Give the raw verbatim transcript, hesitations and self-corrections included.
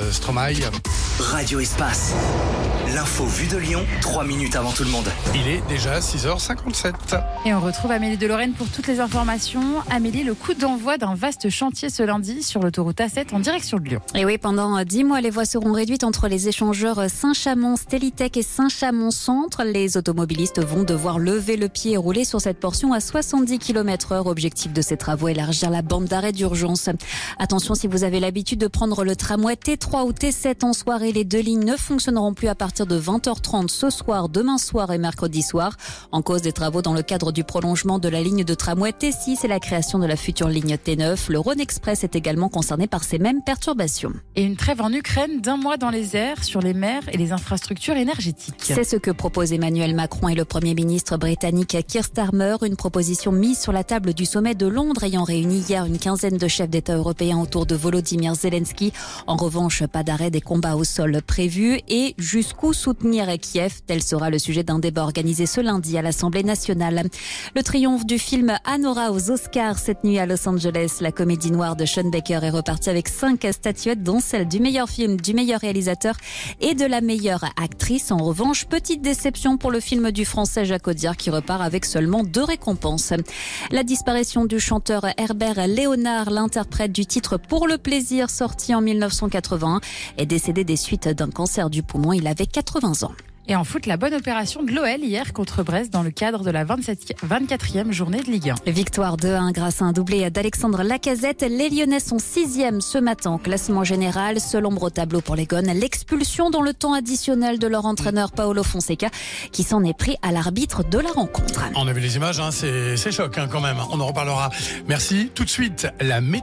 euh, Stromae. Radio Espace. L'info vue de Lyon, trois minutes avant tout le monde. Il est déjà six heures cinquante-sept. Et on retrouve Amélie de Lorraine pour toutes les informations. Amélie, le coup d'envoi d'un vaste chantier ce lundi sur l'autoroute A sept en direction de Lyon. Et oui, pendant dix mois, les voies seront réduites entre les échangeurs Saint-Chamond, Stellitech et Saint-Chamond-Centre. Les automobilistes vont devoir lever le pied et rouler sur cette portion à soixante-dix kilomètres heure. Objectif de ces travaux, élargir la bande d'arrêt d'urgence. Attention, si vous avez l'habitude de prendre le tramway T trois ou T sept en soirée, les deux lignes ne fonctionneront plus à partir de vingt heures trente ce soir, demain soir et mercredi soir. En cause des travaux dans le cadre du prolongement de la ligne de tramway T six et la création de la future ligne T neuf. Le Rhône Express est également concerné par ces mêmes perturbations. Et une trêve en Ukraine d'un mois dans les airs, sur les mers et les infrastructures énergétiques. C'est ce que propose Emmanuel Macron et le Premier ministre britannique Keir Starmer. Une proposition mise sur la table du sommet de Londres ayant réuni hier une quinzaine de chefs d'État européens autour de Volodymyr Zelensky. En revanche, pas d'arrêt des combats au sol prévu et jusqu'où soutenir Kiev. Tel sera le sujet d'un débat organisé ce lundi à l'Assemblée nationale. Le triomphe du film Anora aux Oscars cette nuit à Los Angeles. La comédie noire de Sean Baker est repartie avec cinq statuettes, dont celle du meilleur film, du meilleur réalisateur et de la meilleure actrice. En revanche, petite déception pour le film du français Jacques Audiard qui repart avec seulement deux récompenses. La disparition du chanteur Herbert Léonard, l'interprète du titre Pour le plaisir, sorti en mille neuf cent quatre-vingt-un, est décédé des suites d'un cancer du poumon. Il avait quatre-vingts ans. Et en foot, la bonne opération de l'O L hier contre Brest dans le cadre de la vingt-quatrième journée de Ligue un. Victoire deux un grâce à un doublé d'Alexandre Lacazette. Les Lyonnais sont sixième ce matin au classement général. Seul ombre au tableau pour les Gones, l'expulsion dans le temps additionnel de leur entraîneur Paolo Fonseca qui s'en est pris à l'arbitre de la rencontre. On a vu les images, hein, c'est, c'est choc hein, quand même. On en reparlera. Merci. Tout de suite, la météo.